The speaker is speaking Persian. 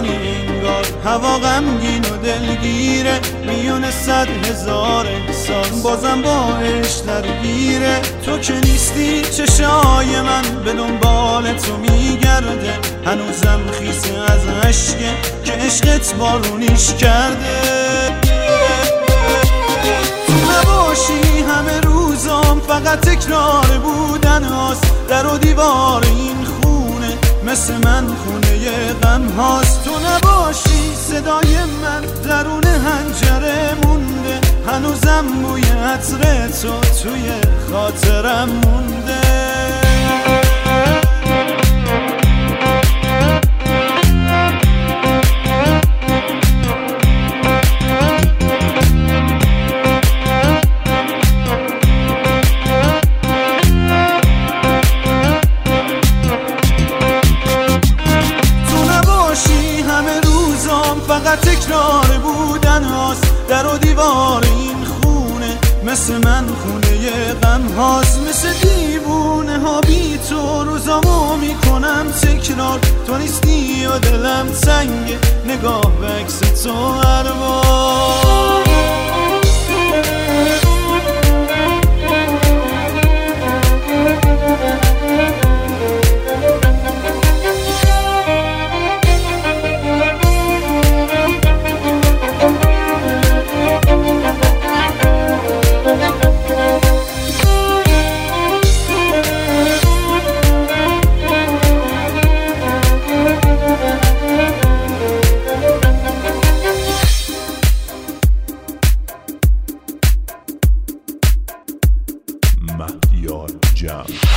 انگار هوا غمگین و دلگیره، میونه 100,000 احساس بازم با عشق درگیره. تو که نیستی چشای من به دنبال تو میگرده، هنوزم خیسه از عشقه که عشقت بارونیش کرده. تو نباشی همه روزام فقط تکرار بودن هاست، در و دیوار این خونه مثل من خونه غم هاست. تو نباشی صدای من درون حنجره مونده، هنوزم بوی عطر تو توی خاطرم مونده. فقط تکرار بودن هاست، در و دیوار این خونه مثل من خونه غم هاست. مثل دیوونه ها بی تو روزامو میکنم تکرار، تو نیستی و دلم تنگه نگاه به عکس تو هر بار. مهیار جمع